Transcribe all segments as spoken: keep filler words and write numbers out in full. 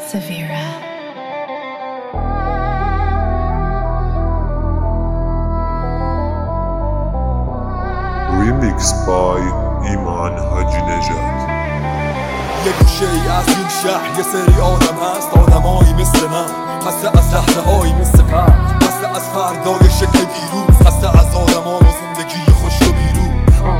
Severa. Remix by ایمان حاجی نژاد. یه گوشه ای از این شهر یه سری آدم هست، آدمایی مثل من، خسته از صحنه‌هایی مثل من، خسته از فردای شکل دیروز، خسته از آدما و زندگی خوش و بیرون.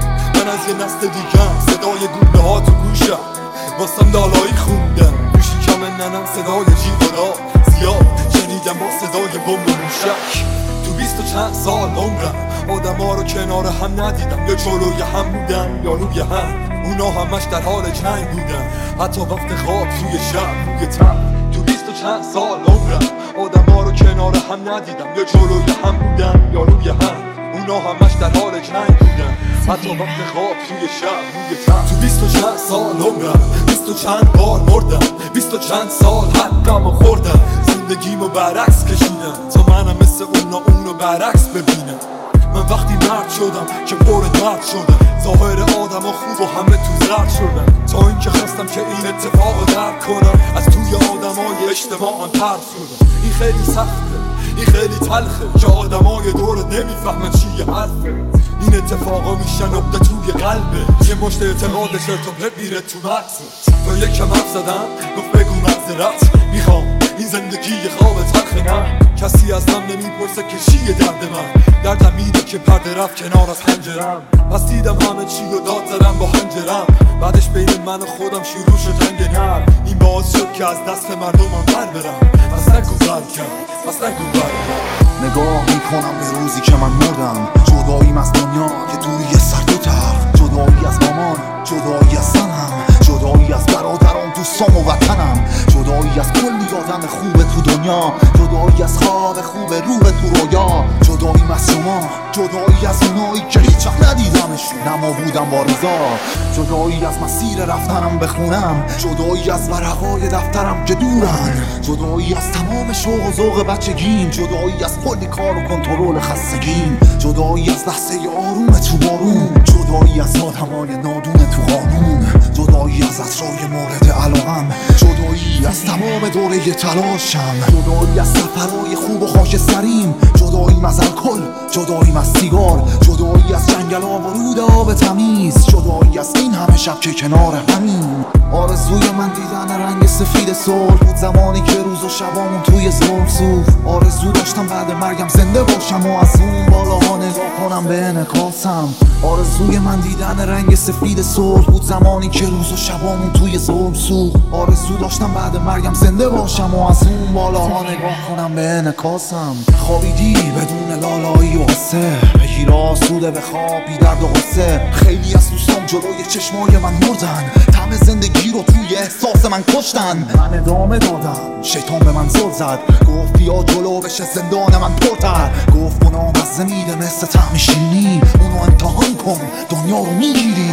من از یه نسل دیگم، صدای گونه ها تو گوشم، واسم دالایی خوندم، گوشی کم ننم صدای جیغالا زیاد شنیدم با صدای بمب موشک. تو بیست و چند سال عمرم آدما رو کنار هم ندیدم، یا جلوی هم بودن یا روی هم، اونا همش در حال جنگ بودن، حتی وقت خواب توی شب روی تن. تو بیست و چند سال عمرم آدما رو کنار هم ندیدم، یا جلوی هم بودن یا روی هم، اونا همش در حال جنگ بودن، حتی وقت خواب توی شب روی تن. تو بیست و چند سال عمرم بیست و چند بار مردم، بیست و چند سال حقمو خوردم، زندگیمو برعکس کشیدم تا منم مثل اونا اونو برعکس ببینم. من وقتی مرد شدم که پر درد شدم، ظاهر آدم ها خوب و همه تو زرد شدم، تا اینکه خواستم که این اتفاق درک کنم، از توی آدم های اجتماعم پرد شدم. این خیلی سخته، این خیلی تلخه که آدم های دورت نمیفهمن چیه حرفه. این اتفاقا میشن نقطه توی قلبه، یه مشت اعتقاد چرت و پرت میره تو مغزت. تا یکم حرف زدم گفت بگو معذرت میخوام، این زندگی یه خواب تلخ من، کسی از من نمیپرسه که چیه درد من، دردم اینه که پرده رفت کنار از پنجرم، پس دیدم همه چی رو داد زدم با حنجرم، بعدش بین من و خودم شروع شد جنگ نرم. این باعث شد که از دست مردمم بر برم، پس نگو بر کرد، پس نگو بر کرد. نگاه میکنم به روزی که من مردم، جداییم از دنیا که دوری سر دو طرف، جدایی از مامان، جدایی از زنم، جدایی از برادرام، دوستام و وطنم، جدایی از کلی آدم خوبه تو دنیا، جدایی از خواب خوب رو به تو رویا، جداییم از شما، جدایی از اونایی که هیچ وقت ندیدمشون اما بودم با رضا، جدایی از مسیر رفتنم بخونم، جدایی از ورقای دفترم که دورن، جدایی از تمام شوق و ذوق بچگیم، جدایی از کلی کار و کنترل خستگیم، جدایی از لحظه آروم تو بارون، جدایی از آدمای نادون تو قانون، جدایی از عطرای مورد علاقم، جدایی از تمام دوره تلاشم، جدایی از سفرهای خوب و خاکستریم، جداییم از الکل، جداییم از سیگار، جدایی از جنگلا و رود آب تمیز، جدایی از این همه شب که کنار همین. آرزوی من دیدن رنگ سفید صلح بود، زمانی که روز و شبامون توی ظلم سوخت، آرزو داشتم بعد مرگم زنده باشم و از اون بالاها نگاه کنم به انعکاسم. آرزوی من دیدن رنگ سفید صلح بود، زمانی که روز و شبامون توی ظلم سوخت، آرزو داشتم بعد مرگم زنده باشم و از اون بالاها نگاه کنم به انعکاسم. خوابیدی بدون لالایی و قصه، بگیر آسوده به خواب بی درد و قصه، خیلی از دوستام جلوی چشمای من مردن، طعم زندگی رو توی احساس من کشتن، من ادامه دادم، شیطان به من زل زد، گفت بیا جلو بشه زندان من پرتر، گفت گناه مزه میده مثل طعم شیرینی، اونو امتحان کن دنیا رو میگیری.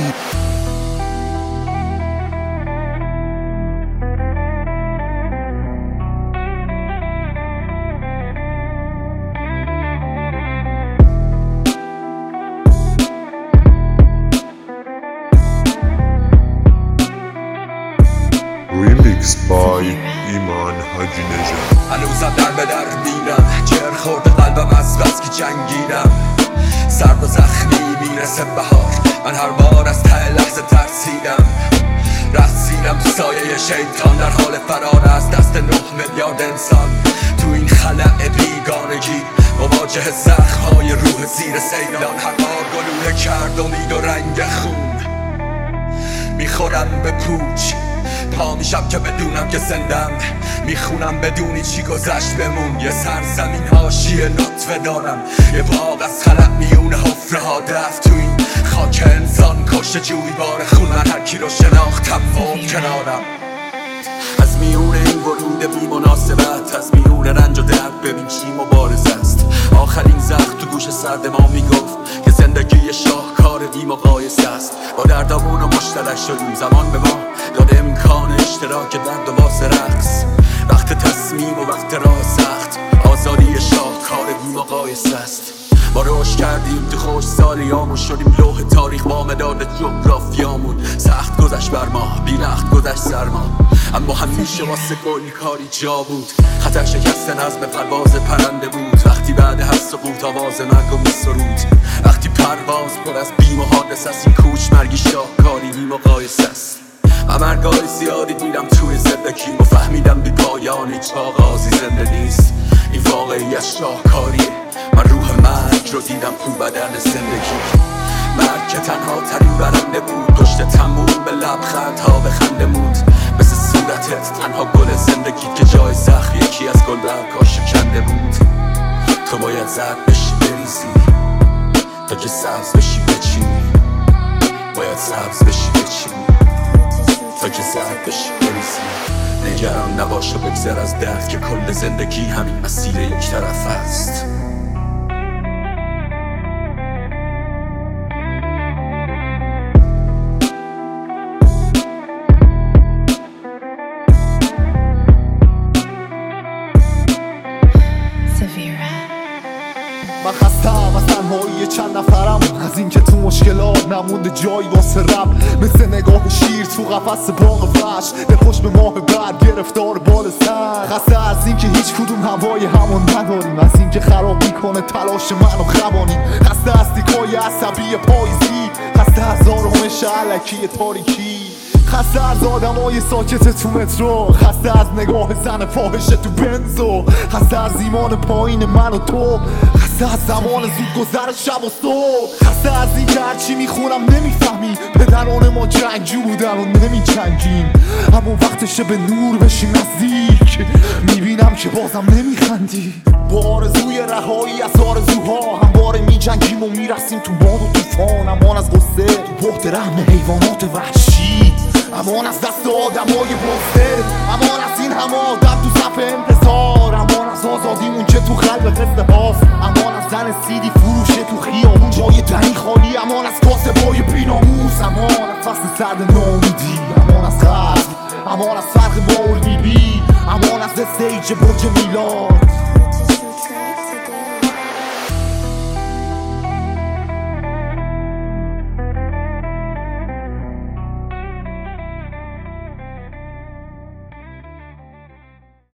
Remix by ایمان حاجی نژاد. هنوزم در به در بینم، جر خورده قلبم از بس که جنگیدم، سرد و زخمی میرسه بهار، من هر بار از ته لحظه ترسیدم، رسیدم تو سایه شیطان، در حال فرار از دست نه میلیارد انسان، تو این خلأ بیگانگی مواجه زخم‌های روح زیر سیلان، هر بار گلوله کرد امید و رنگ خون، میخورم به پوچ پا میشم که بدونم که زندم، میخونم بدونی چی گذشت بمون، یه سرزمین حاشیه لطفه دارم، یه باغ از خلق میونه حفره ها دفت، تو این خاک انسان کشته جوی بار خون، من هر کی رو شناختم مرد کنارم، از میونه این ورود بی مناسبت، از میونه رنج و درد ببین چی مبارزه است، آخرین زخم تو گوش سرد ما میگفت که زندگی شاهکار بی مقایسه است، با دردامون و مشترک شدیم، زمان به ما داده امکان اشتراک درد و واسه رقص، وقت تصمیم و وقت راه سخت، آزادی شاهکار بی مقایسه است، ما رشد کردیم تو خوش سالیامون، شدیم لوح تاریخ با مداد جغرافیامون. سخت گذشت بر ما، بی نخت گذشت سرما، اما همیشه واسه گل کاری جا بود. خطر شکست نظم پرواز پرنده بود، وقتی بعد هر سقوط آواز مرگ و میسرود. وقتی پرواز پر از بیم و حادث است، این کوچ مرگی شاهکاری بی مقایسه است. و مرگای زیادی دیدم توی زندگی و فهمیدم بی پایان هیچ آغازی زنده نیست. این واقعی از شاهکاریه، من روح مرگ رو دیدم تو بدن زندگی. مرگ که تنها ترین برنده بود، پشت تموم به لبخندها به خنده بود. مثل صورتت تنها گل زندگی که جای زخم یکی از گل برگا شکنده بود. تو باید زرد بشی بریزی تا که سبز بشی بچینی، باید سبز بشی بچینی تا که زرد بشی بریزی. نگران نباش و بگذر از درد که کل زندگی همین مسیر یک طرف است. من خستم از تنهایی چند نفرم، از اینکه تو مشکلات نمونده جایی واسه رب. مثل نگاه شیر تو قفس باغ وحش، دلخوش به ماه بعد گرفتار بال سر. خسته از اینکه هیچ کدوم هوای همون نداریم، از اینکه خراب میکنه تلاش من و خوانیم. خسته از تیکای عصبی پاییزی، خسته از آرامش علکی تاریکی، خسته از آدمای ساکت تو مترو، خسته از نگاه زن فاحشه تو بنزو، خسته از ایمان پایین من و تو، خسته از زمان زود گذر شب و صبح، خسته از این که هرچی میخونم نمیفهمی. پدران ما جنگجو بودن و نمیجنگیم، اما وقتشه به نور بشیم نزدیک. میبینم که بازم نمیخندی. با آرزوی رهایی از آرزوها همواره میجنگیم و میرسیم تو باد و طوفان. امان از غصه تو بحت رحم حیوانات وحشی، امان از دست آدمای بزرگ، امان از این همه آدم تو صف انتظار، امان از آزادیمون که تو قلب قصه هاست، امان از زن سیدی فروشه تو خیامون جای دنی خالی، امان از کاسبای بیناموس، امان از فصل سرد ناامیدی، امان از قلب، امان از فرق با اردیبی، امان از استیج برج میلاد.